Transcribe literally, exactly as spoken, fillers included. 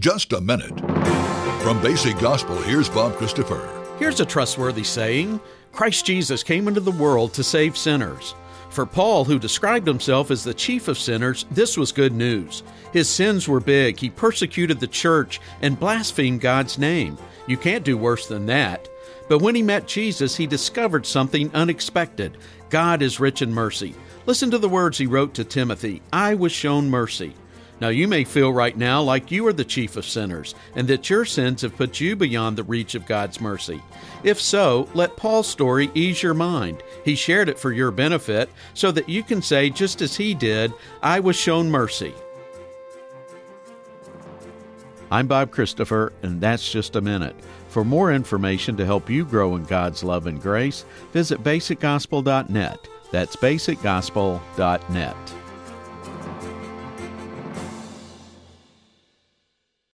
just a minute. From Basic Gospel, here's Bob Christopher. Here's a trustworthy saying: Christ Jesus came into the world to save sinners. For Paul, who described himself as the chief of sinners, this was good news. His sins were big. He persecuted the church and blasphemed God's name. You can't do worse than that. But when he met Jesus, he discovered something unexpected. God is rich in mercy. Listen to the words he wrote to Timothy: I was shown mercy. Now you may feel right now like you are the chief of sinners, and that your sins have put you beyond the reach of God's mercy. If so, let Paul's story ease your mind. He shared it for your benefit, so that you can say, just as he did, I was shown mercy. I'm Bob Christopher, and that's just a minute. For more information to help you grow in God's love and grace, visit basic gospel dot net. That's basic gospel dot net.